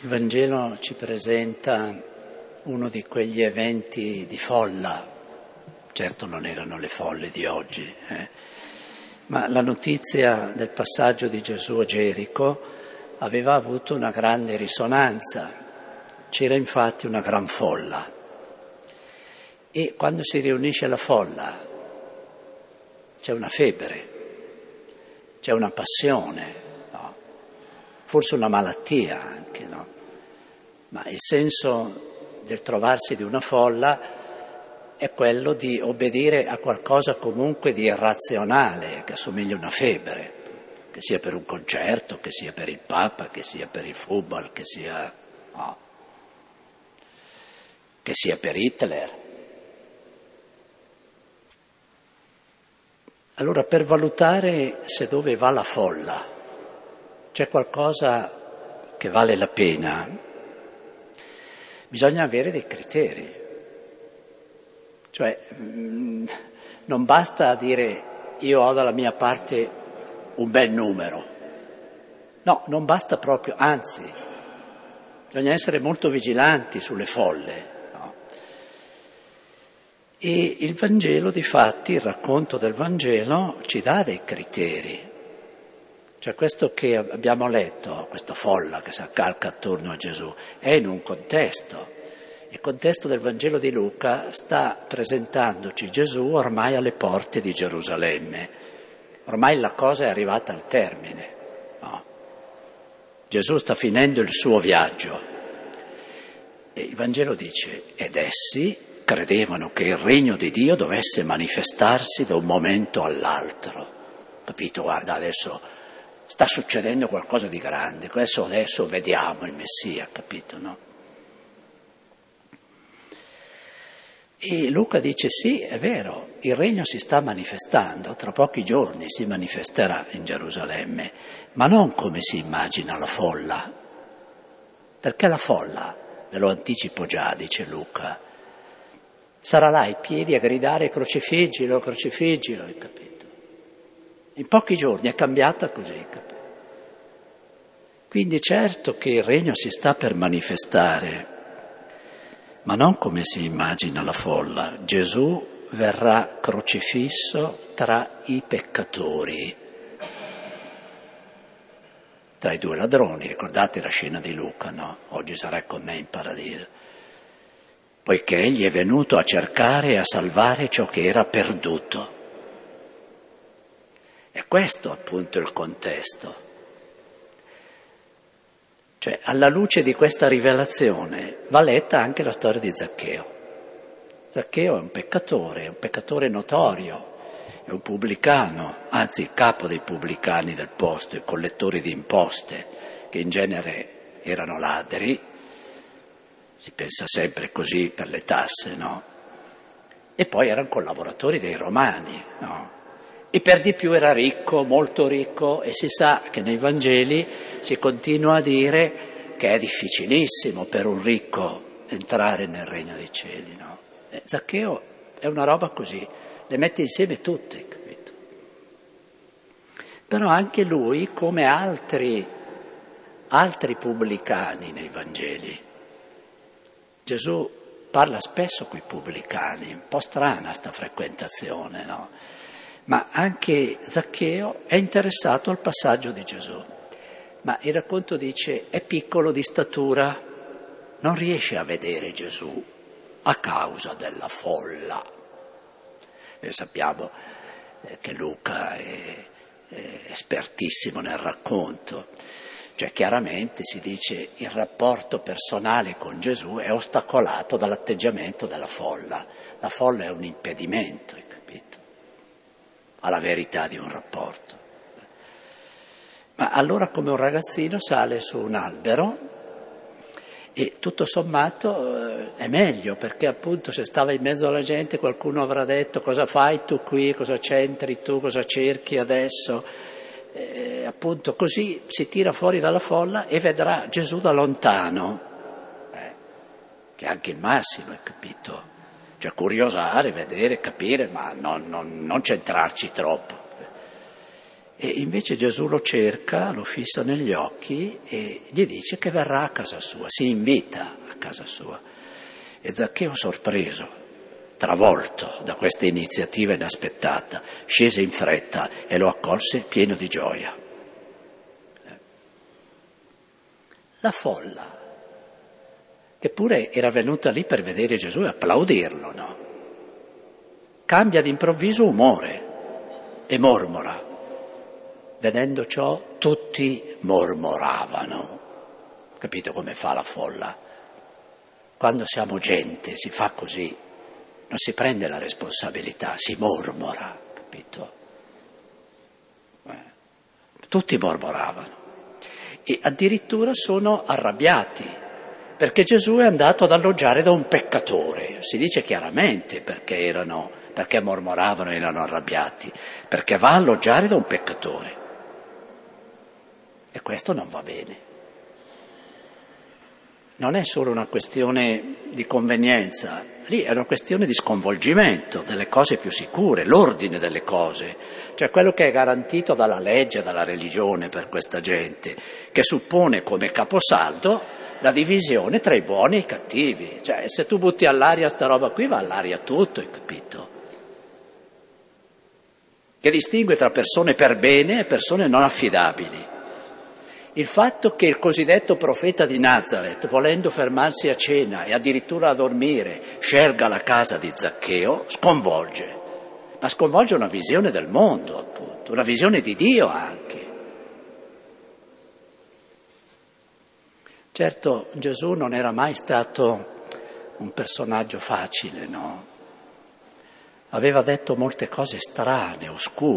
Il Vangelo ci presenta uno di quegli eventi di folla, certo non erano le folle di oggi, ma la notizia del passaggio di Gesù a Gerico aveva avuto una grande risonanza, c'era infatti una gran folla e quando si riunisce la folla c'è una febbre, c'è una passione, no? Forse una malattia anche, no? Ma il senso del trovarsi di una folla è quello di obbedire a qualcosa comunque di irrazionale, che assomiglia a una febbre, che sia per un concerto, che sia per il Papa, che sia per il football, che sia per Hitler. Allora, per valutare se dove va la folla c'è qualcosa che vale la pena, bisogna avere dei criteri. Cioè, non basta dire io ho dalla mia parte un bel numero. No, non basta proprio, anzi, bisogna essere molto vigilanti sulle folle. No? E il Vangelo, difatti, il racconto del Vangelo ci dà dei criteri. Cioè questo che abbiamo letto, questa folla che si accalca attorno a Gesù, è in un contesto. Il contesto del Vangelo di Luca sta presentandoci Gesù ormai alle porte di Gerusalemme. Ormai la cosa è arrivata al termine. No? Gesù sta finendo il suo viaggio. E il Vangelo dice, ed essi credevano che il regno di Dio dovesse manifestarsi da un momento all'altro. Capito? Guarda, adesso sta succedendo qualcosa di grande, adesso vediamo il Messia, capito, no? E Luca dice sì, è vero, il regno si sta manifestando, tra pochi giorni si manifesterà in Gerusalemme, ma non come si immagina la folla, perché la folla, ve lo anticipo già, dice Luca, sarà là ai piedi a gridare crocifiggilo, crocifiggilo, hai capito? In pochi giorni è cambiata così, capito? Quindi certo che il regno si sta per manifestare, ma non come si immagina la folla. Gesù verrà crocifisso tra i peccatori, tra i due ladroni. Ricordate la scena di Luca, no? Oggi sarai con me in paradiso. Poiché egli è venuto a cercare e a salvare ciò che era perduto. E questo appunto il contesto. Cioè, alla luce di questa rivelazione va letta anche la storia di Zaccheo. Zaccheo è un peccatore notorio, è un pubblicano, anzi il capo dei pubblicani del posto, i collettori di imposte, che in genere erano ladri, si pensa sempre così per le tasse, no? E poi erano collaboratori dei romani, no? E per di più era ricco, molto ricco, e si sa che nei Vangeli si continua a dire che è difficilissimo per un ricco entrare nel regno dei cieli, no? Zaccheo è una roba così, le mette insieme tutte, capito? Però anche lui, come altri pubblicani nei Vangeli, Gesù parla spesso coi pubblicani, un po' strana sta frequentazione, no? Ma anche Zaccheo è interessato al passaggio di Gesù. Ma il racconto dice, è piccolo di statura, non riesce a vedere Gesù a causa della folla. E sappiamo che Luca è espertissimo nel racconto. Cioè chiaramente si dice il rapporto personale con Gesù è ostacolato dall'atteggiamento della folla. La folla è un impedimento, hai capito? Alla verità di un rapporto. Ma allora come un ragazzino sale su un albero e tutto sommato è meglio, perché appunto se stava in mezzo alla gente qualcuno avrà detto cosa fai tu qui, cosa c'entri tu, cosa cerchi adesso, appunto così si tira fuori dalla folla e vedrà Gesù da lontano, che è anche il massimo, hai capito? Cioè curiosare, vedere, capire, ma non centrarci troppo. E invece Gesù lo cerca, lo fissa negli occhi e gli dice che verrà a casa sua, si invita a casa sua. E Zaccheo, sorpreso, travolto da questa iniziativa inaspettata, scese in fretta e lo accolse pieno di gioia. La folla, che pure era venuta lì per vedere Gesù e applaudirlo, no? Cambia d'improvviso umore e mormora. Vedendo ciò, tutti mormoravano. Capito come fa la folla? Quando siamo gente si fa così, non si prende la responsabilità, si mormora, capito? Tutti mormoravano e addirittura sono arrabbiati perché Gesù è andato ad alloggiare da un peccatore. Si dice chiaramente perché mormoravano e erano arrabbiati, perché va a alloggiare da un peccatore. E questo non va bene. Non è solo una questione di convenienza, lì è una questione di sconvolgimento delle cose più sicure, l'ordine delle cose, cioè quello che è garantito dalla legge, dalla religione per questa gente, che suppone come caposaldo la divisione tra i buoni e i cattivi. Cioè se tu butti all'aria sta roba qui va all'aria tutto, hai capito? Che distingue tra persone per bene e persone non affidabili. Il fatto che il cosiddetto profeta di Nazareth, volendo fermarsi a cena e addirittura a dormire, scelga la casa di Zaccheo, sconvolge. Ma sconvolge una visione del mondo, appunto, una visione di Dio anche. Certo, Gesù non era mai stato un personaggio facile, no? Aveva detto molte cose strane,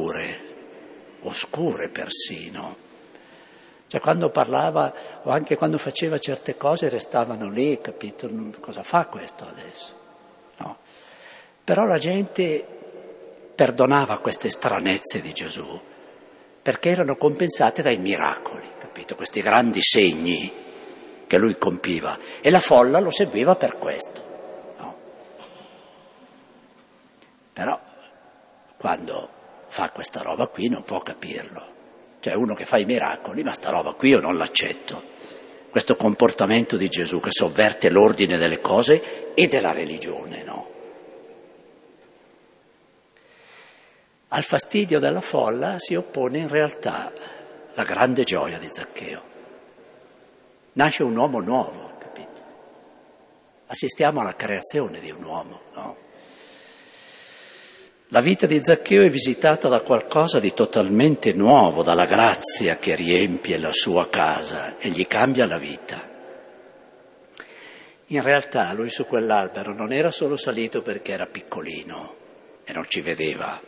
oscure persino. Cioè quando parlava o anche quando faceva certe cose restavano lì, capito? Cosa fa questo adesso? No. Però la gente perdonava queste stranezze di Gesù perché erano compensate dai miracoli, capito? Questi grandi segni che lui compiva e la folla lo seguiva per questo. No. Però quando fa questa roba qui non può capirlo. Cioè uno che fa i miracoli, ma sta roba qui io non l'accetto. Questo comportamento di Gesù che sovverte l'ordine delle cose e della religione, no? Al fastidio della folla si oppone in realtà la grande gioia di Zaccheo. Nasce un uomo nuovo, capito? Assistiamo alla creazione di un uomo, no? La vita di Zaccheo è visitata da qualcosa di totalmente nuovo, dalla grazia che riempie la sua casa e gli cambia la vita. In realtà lui su quell'albero non era solo salito perché era piccolino e non ci vedeva,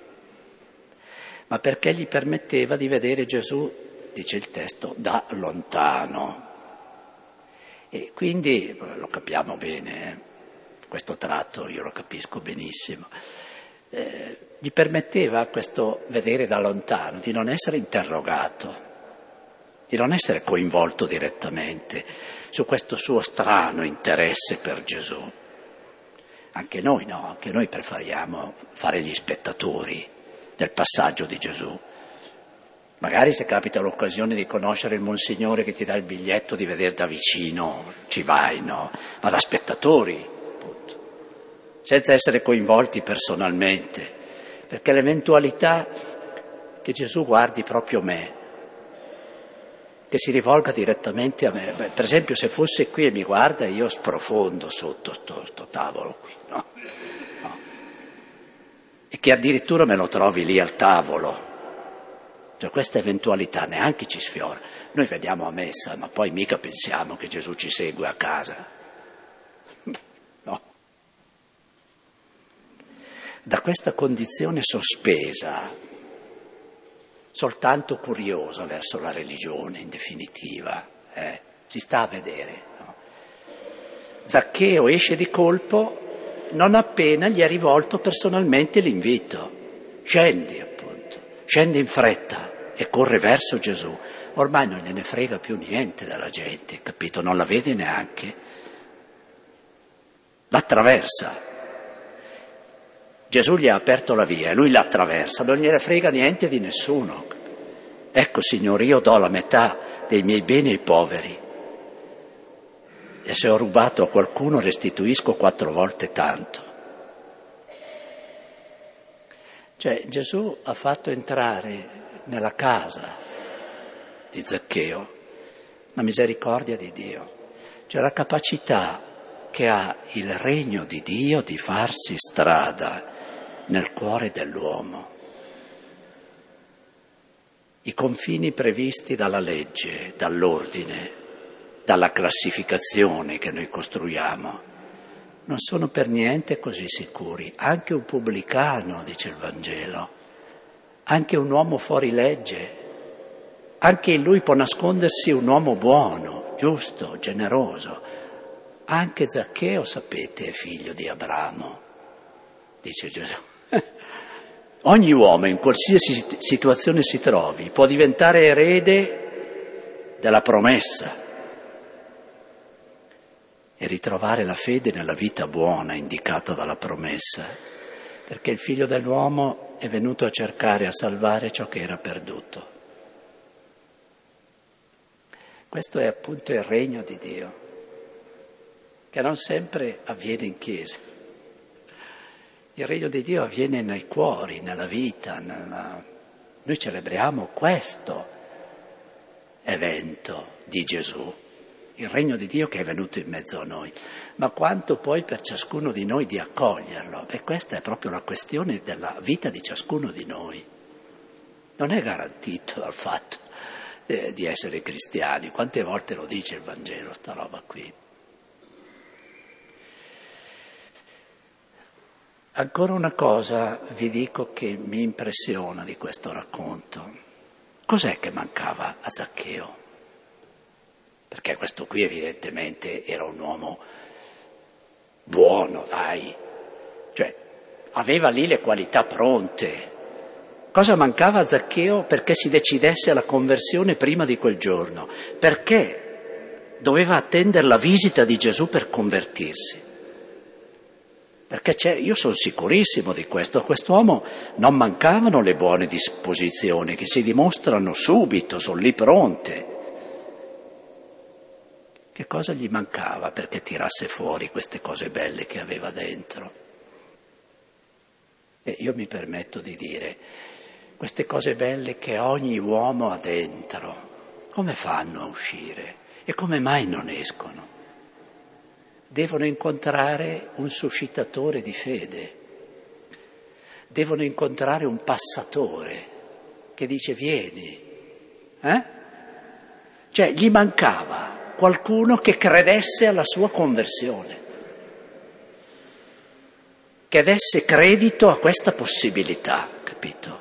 ma perché gli permetteva di vedere Gesù, dice il testo, da lontano. E quindi, lo capiamo bene, questo tratto io lo capisco benissimo. Gli permetteva questo vedere da lontano, di non essere interrogato, di non essere coinvolto direttamente su questo suo strano interesse per Gesù. Anche noi no, anche noi preferiamo fare gli spettatori del passaggio di Gesù. Magari se capita l'occasione di conoscere il Monsignore che ti dà il biglietto di vedere da vicino, ci vai, no? Ma da spettatori, senza essere coinvolti personalmente, perché l'eventualità che Gesù guardi proprio me, che si rivolga direttamente a me. Beh, per esempio se fosse qui e mi guarda io sprofondo sotto sto tavolo qui, no? E che addirittura me lo trovi lì al tavolo. Cioè questa eventualità neanche ci sfiora. Noi veniamo a messa, ma poi mica pensiamo che Gesù ci segue a casa. No. Da questa condizione sospesa, soltanto curiosa verso la religione in definitiva, si sta a vedere. No? Zaccheo esce di colpo non appena gli è rivolto personalmente l'invito. Scendi appunto, scende in fretta e corre verso Gesù. Ormai non gliene frega più niente della gente, capito? Non la vede neanche. L'attraversa. Gesù gli ha aperto la via e lui l'attraversa, non gliene frega niente di nessuno. Ecco, Signore, io do la metà dei miei beni ai poveri. E se ho rubato a qualcuno restituisco 4 volte tanto. Cioè Gesù ha fatto entrare nella casa di Zaccheo la misericordia di Dio, cioè la capacità che ha il regno di Dio di farsi strada nel cuore dell'uomo. I confini previsti dalla legge, dall'ordine, dalla classificazione che noi costruiamo, non sono per niente così sicuri. Anche un pubblicano, dice il Vangelo, anche un uomo fuori legge, anche in lui può nascondersi un uomo buono, giusto, generoso. Anche Zaccheo, sapete, è figlio di Abramo, dice Gesù. Ogni uomo, in qualsiasi situazione si trovi, può diventare erede della promessa e ritrovare la fede nella vita buona indicata dalla promessa, perché il Figlio dell'uomo è venuto a cercare, a salvare ciò che era perduto. Questo è appunto il regno di Dio, che non sempre avviene in chiesa. Il regno di Dio avviene nei cuori, nella vita. Noi celebriamo questo evento di Gesù, il regno di Dio che è venuto in mezzo a noi. Ma quanto poi per ciascuno di noi di accoglierlo? E questa è proprio la questione della vita di ciascuno di noi. Non è garantito dal fatto di essere cristiani. Quante volte lo dice il Vangelo, sta roba qui? Ancora una cosa vi dico che mi impressiona di questo racconto. Cos'è che mancava a Zaccheo? Perché questo qui evidentemente era un uomo buono, dai. Cioè, aveva lì le qualità pronte. Cosa mancava a Zaccheo perché si decidesse alla conversione prima di quel giorno? Perché doveva attendere la visita di Gesù per convertirsi? Perché io sono sicurissimo di questo, a quest'uomo non mancavano le buone disposizioni che si dimostrano subito, sono lì pronte. Che cosa gli mancava perché tirasse fuori queste cose belle che aveva dentro? E io mi permetto di dire, queste cose belle che ogni uomo ha dentro, come fanno a uscire? E come mai non escono? Devono incontrare un suscitatore di fede, devono incontrare un passatore che dice vieni, Cioè gli mancava qualcuno che credesse alla sua conversione, che desse credito a questa possibilità, capito?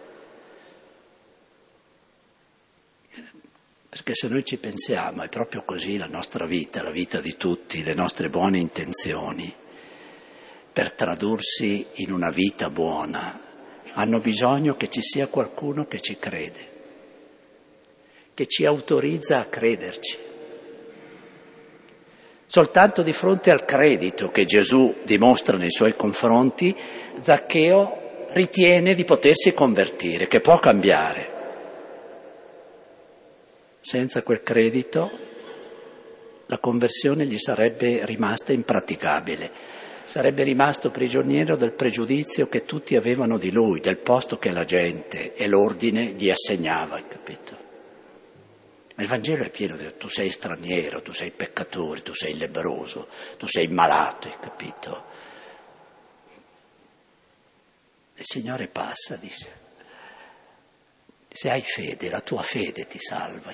Perché se noi ci pensiamo è proprio così la nostra vita, la vita di tutti, le nostre buone intenzioni, per tradursi in una vita buona, hanno bisogno che ci sia qualcuno che ci crede, che ci autorizza a crederci. Soltanto di fronte al credito che Gesù dimostra nei suoi confronti, Zaccheo ritiene di potersi convertire, che può cambiare. Senza quel credito la conversione gli sarebbe rimasta impraticabile, sarebbe rimasto prigioniero del pregiudizio che tutti avevano di lui, del posto che la gente e l'ordine gli assegnava, capito? Ma il Vangelo è pieno di tu sei straniero, tu sei peccatore, tu sei lebbroso, tu sei malato, hai capito? Il Signore passa, dice. Se hai fede, la tua fede ti salva.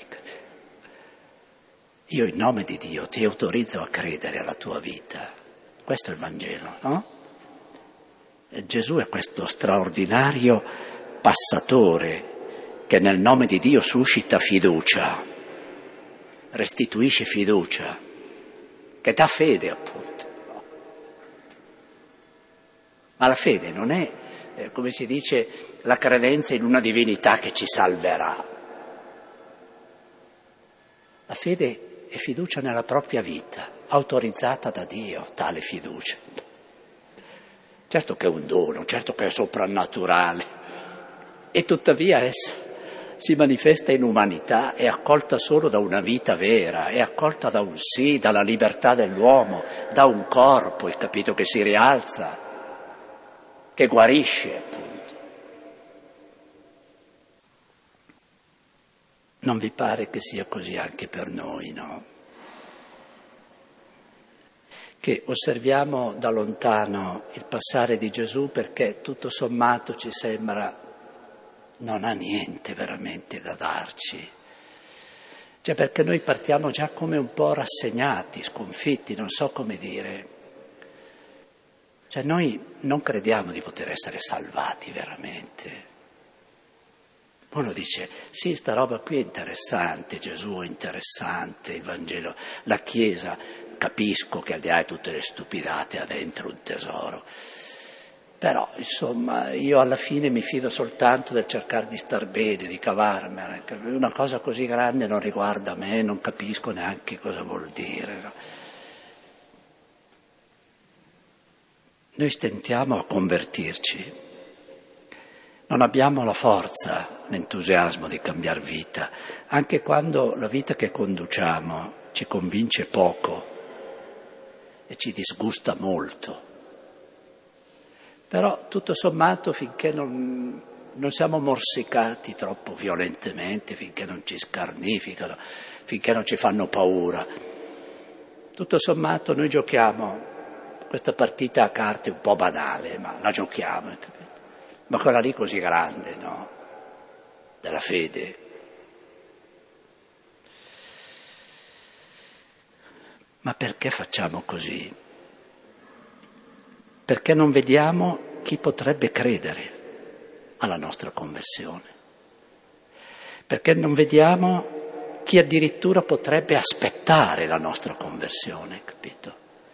Io in nome di Dio ti autorizzo a credere alla tua vita. Questo è il Vangelo, no? E Gesù è questo straordinario passatore che nel nome di Dio suscita fiducia, restituisce fiducia, che dà fede appunto. Ma la fede non è, come si dice, la credenza in una divinità che ci salverà. La fede è fiducia nella propria vita, autorizzata da Dio, tale fiducia. Certo che è un dono, certo che è soprannaturale, e tuttavia essa si manifesta in umanità, è accolta solo da una vita vera, è accolta da un sì, dalla libertà dell'uomo, da un corpo, hai capito, che si rialza, che guarisce, appunto. Non vi pare che sia così anche per noi, no? Che osserviamo da lontano il passare di Gesù perché tutto sommato ci sembra non ha niente veramente da darci. Cioè perché noi partiamo già come un po' rassegnati, sconfitti, non so come dire. Cioè noi non crediamo di poter essere salvati veramente. Uno dice, sì, sta roba qui è interessante, Gesù è interessante, il Vangelo, la Chiesa, capisco che al di là di tutte le stupidate ha dentro un tesoro. Però, insomma, io alla fine mi fido soltanto del cercare di star bene, di cavarmela. Una cosa così grande non riguarda me, non capisco neanche cosa vuol dire. No? Noi stentiamo a convertirci, non abbiamo la forza, l'entusiasmo di cambiare vita, anche quando la vita che conduciamo ci convince poco e ci disgusta molto. Però tutto sommato finché non siamo morsicati troppo violentemente, finché non ci scarnificano, finché non ci fanno paura, tutto sommato noi giochiamo questa partita a carte un po' banale, ma la giochiamo, capito? Ma quella lì così grande, no? Della fede. Ma perché facciamo così? Perché non vediamo chi potrebbe credere alla nostra conversione. Perché non vediamo chi addirittura potrebbe aspettare la nostra conversione, capito?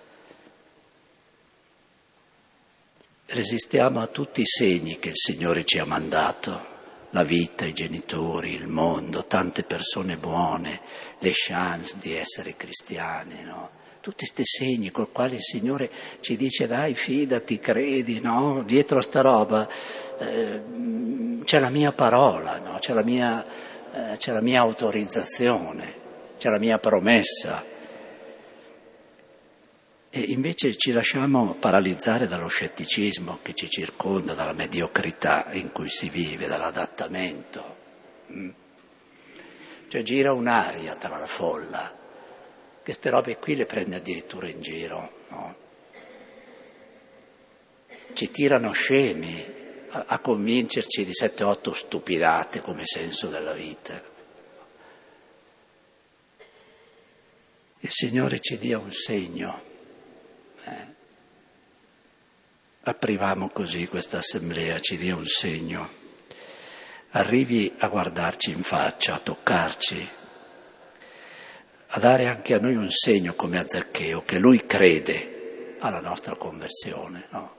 Resistiamo a tutti i segni che il Signore ci ha mandato, la vita, i genitori, il mondo, tante persone buone, le chance di essere cristiani, no? Tutti questi segni col quali il Signore ci dice dai, fidati, credi, no? Dietro a sta roba c'è la mia parola, no? C'è la mia autorizzazione, c'è la mia promessa. E invece ci lasciamo paralizzare dallo scetticismo che ci circonda, dalla mediocrità in cui si vive, dall'adattamento. Cioè gira un'aria tra la folla, che ste robe qui le prende addirittura in giro, no? Ci tirano scemi a convincerci di 7-8 stupidate come senso della vita. Il Signore ci dia un segno. Aprivamo così questa assemblea, ci dia un segno, arrivi a guardarci in faccia, a toccarci, a dare anche a noi un segno come a Zaccheo, che lui crede alla nostra conversione, no?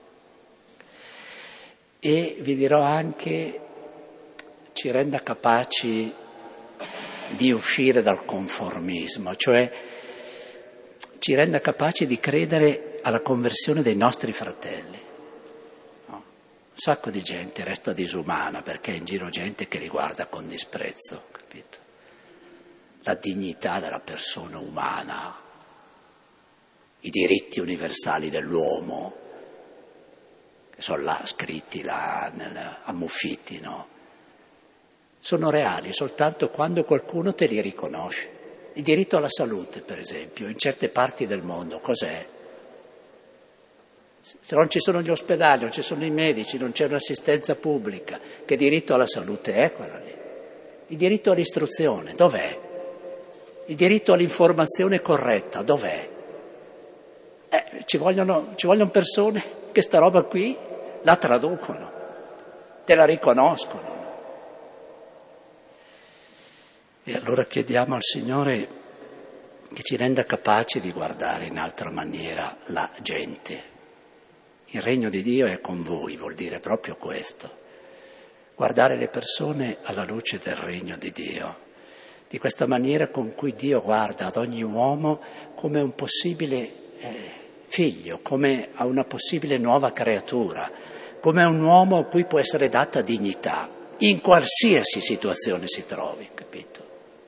E vi dirò anche, ci renda capaci di uscire dal conformismo, cioè ci renda capaci di credere alla conversione dei nostri fratelli. Un sacco di gente resta disumana perché è in giro gente che li guarda con disprezzo, capito? La dignità della persona umana, i diritti universali dell'uomo, che sono là scritti là ammuffiti, no? Sono reali soltanto quando qualcuno te li riconosce. Il diritto alla salute, per esempio, in certe parti del mondo, cos'è? Se non ci sono gli ospedali, non ci sono i medici, non c'è un'assistenza pubblica, che diritto alla salute è quello lì? Il diritto all'istruzione, dov'è? Il diritto all'informazione corretta, dov'è? Ci vogliono persone che sta roba qui la traducono, te la riconoscono. E allora chiediamo al Signore che ci renda capaci di guardare in altra maniera la gente. Il regno di Dio è con voi, vuol dire proprio questo. Guardare le persone alla luce del regno di Dio, di questa maniera con cui Dio guarda ad ogni uomo come un possibile figlio, come a una possibile nuova creatura, come a un uomo a cui può essere data dignità. in qualsiasi situazione si trovi, capito?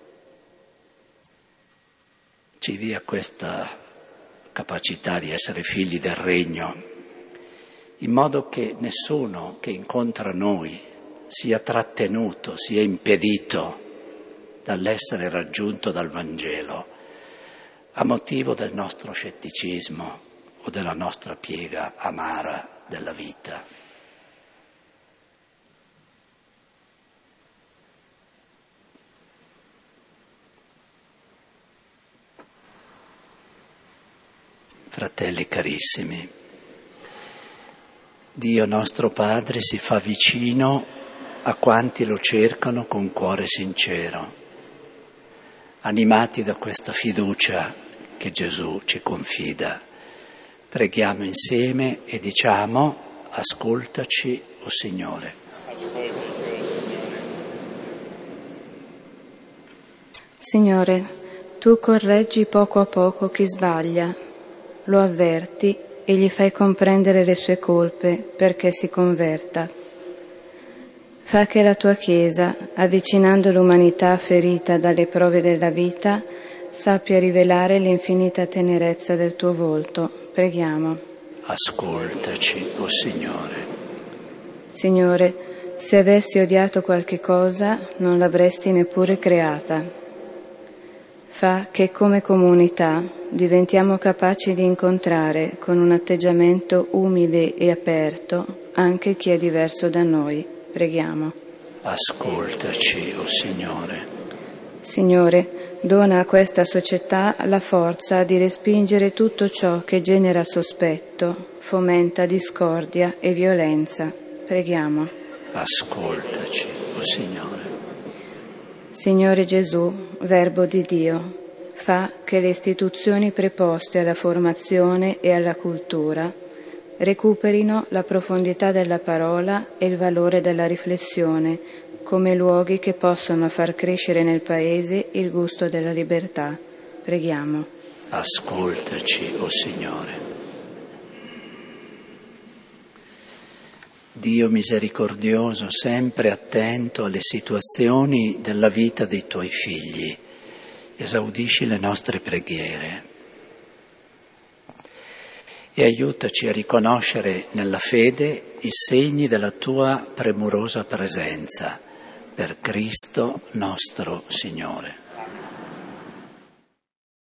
Ci dia questa capacità di essere figli del regno, in modo che nessuno che incontra noi sia trattenuto, sia impedito dall'essere raggiunto dal Vangelo a motivo del nostro scetticismo o della nostra piega amara della vita. Fratelli carissimi, Dio nostro Padre si fa vicino a quanti lo cercano con cuore sincero, animati da questa fiducia che Gesù ci confida. Preghiamo insieme e diciamo: ascoltaci, o Signore. Signore, tu correggi poco a poco chi sbaglia, lo avverti e gli fai comprendere le sue colpe perché si converta. Fa che la tua Chiesa, avvicinando l'umanità ferita dalle prove della vita, sappia rivelare l'infinita tenerezza del tuo volto. Preghiamo. Ascoltaci, o Signore. Signore, se avessi odiato qualche cosa, non l'avresti neppure creata. Fa che come comunità diventiamo capaci di incontrare con un atteggiamento umile e aperto anche chi è diverso da noi. Preghiamo. Ascoltaci, o Signore. Signore, dona a questa società la forza di respingere tutto ciò che genera sospetto, fomenta discordia e violenza. Preghiamo. Ascoltaci, o Signore. Signore Gesù, Verbo di Dio, fa che le istituzioni preposte alla formazione e alla cultura recuperino la profondità della parola e il valore della riflessione come luoghi che possono far crescere nel Paese il gusto della libertà. Preghiamo. Ascoltaci, o Signore. Dio misericordioso, sempre attento alle situazioni della vita dei tuoi figli, esaudisci le nostre preghiere e aiutaci a riconoscere nella fede i segni della tua premurosa presenza, per Cristo nostro Signore.